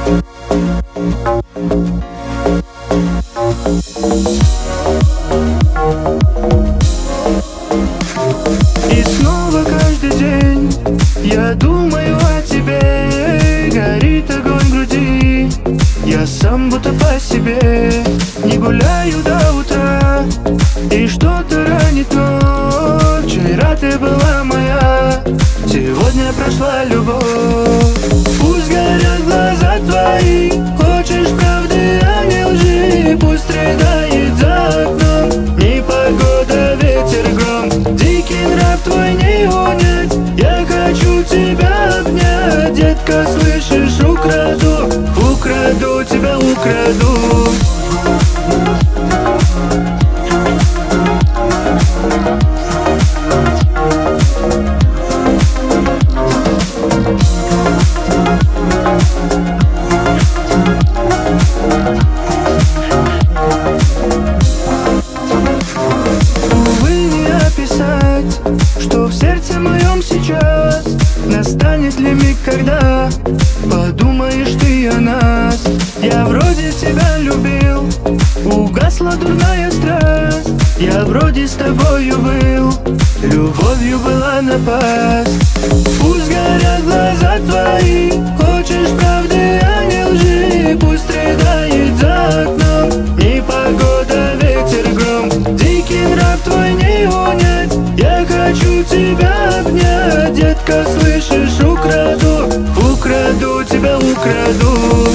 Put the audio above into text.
И снова каждый день я думаю о тебе. Горит огонь в груди, я сам будто по себе. Не гуляю до утра, и что-то ранит ночь. Вчера ты была моя, сегодня прошла любовь. Пусть горят глаза твои, хочешь правды, а не лжи. Пусть страдает за окном непогода, ветер, гром. Дикий нрав твой не унять, я хочу тебя обнять. Детка, слышишь, украду, украду тебя, украду. Увы, не описать, что в сердце моем сейчас. Настанет ли миг, когда подумаешь ты о нас? Я вроде тебя любил, угасла дурная страсть. Я вроде с тобою был, любовью была напасть. Пусть горят глаза твои, хочешь правды, а не лжи. Пусть страдает за окном непогода, ветер, гром. Дикий нрав твой не унять, я хочу тебя обнять. Детка, слышишь, украду, украду тебя, украду.